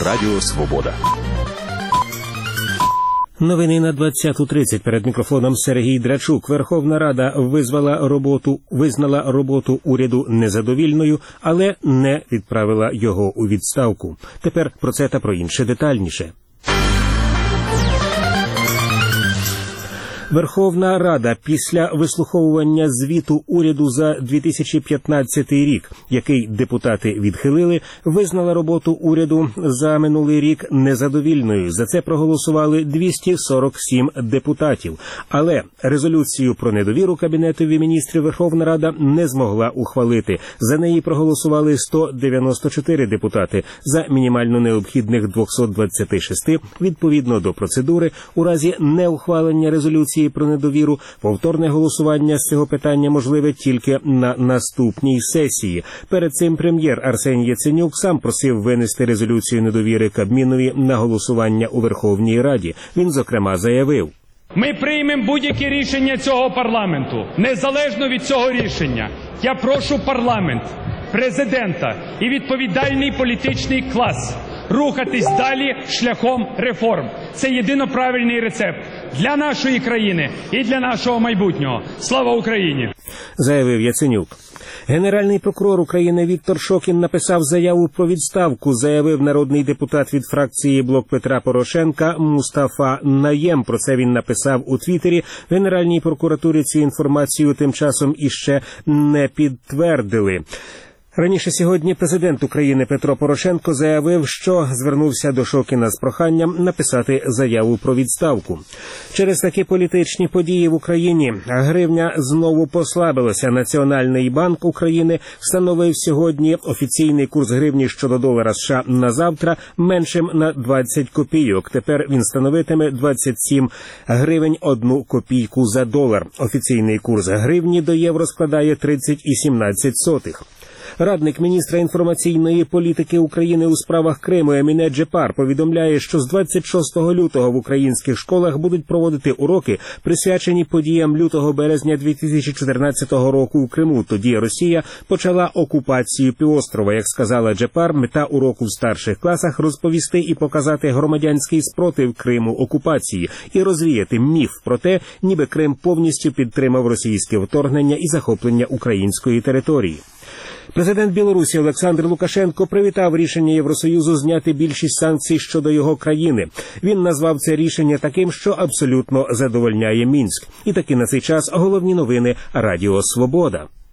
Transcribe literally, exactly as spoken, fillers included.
Радіо Свобода. Новини на двадцяту тридцять. Перед мікрофоном Сергій Драчук. Верховна Рада визвала роботу, визнала роботу уряду незадовільною, але не відправила його у відставку. Тепер про це та про інше детальніше. Верховна Рада після вислуховування звіту уряду за дві тисячі п'ятнадцятий рік, який депутати відхилили, визнала роботу уряду за минулий рік незадовільною. За це проголосували двісті сорок сім депутатів. Але резолюцію про недовіру Кабінетові міністрів Верховна Рада не змогла ухвалити. За неї проголосували сто дев'яносто чотири депутати. За мінімально необхідних двісті двадцять шість відповідно до процедури у разі неухвалення резолюції про недовіру повторне голосування з цього питання можливе тільки на наступній сесії. Перед цим прем'єр Арсеній Яценюк сам просив винести резолюцію недовіри Кабмінові на голосування у Верховній Раді. Він, зокрема, заявив: ми приймемо будь-яке рішення цього парламенту. Незалежно від цього рішення, я прошу парламент, президента і відповідальний політичний клас рухатись далі шляхом реформ. Це єдино правильний рецепт для нашої країни і для нашого майбутнього. Слава Україні! Заявив Яценюк. Генеральний прокурор України Віктор Шокін написав заяву про відставку, заявив народний депутат від фракції «Блок Петра Порошенка» Мустафа Наєм. Про це він написав у Твіттері. В Генеральній прокуратурі цю інформацію тим часом іще не підтвердили. Раніше сьогодні президент України Петро Порошенко заявив, що звернувся до Шокіна з проханням написати заяву про відставку. Через такі політичні події в Україні гривня знову послабилася. Національний банк України встановив сьогодні офіційний курс гривні щодо долара США на завтра меншим на двадцять копійок. Тепер він становитиме двадцять сім гривень одну копійку за долар. Офіційний курс гривні до євро складає тридцять і сімнадцять сотих. Радник міністра інформаційної політики України у справах Криму Еміне Джепар повідомляє, що з двадцять шостого лютого в українських школах будуть проводити уроки, присвячені подіям лютого-березня дві тисячі чотирнадцятого року у Криму. Тоді Росія почала окупацію півострова. Як сказала Джепар, мета уроку в старших класах – розповісти і показати громадянський спротив Криму окупації і розвіяти міф про те, ніби Крим повністю підтримав російське вторгнення і захоплення української території. Президент Білорусі Олександр Лукашенко привітав рішення Євросоюзу зняти більшість санкцій щодо його країни. Він назвав це рішення таким, що абсолютно задовольняє Мінськ. І таки на цей час головні новини Радіо Свобода.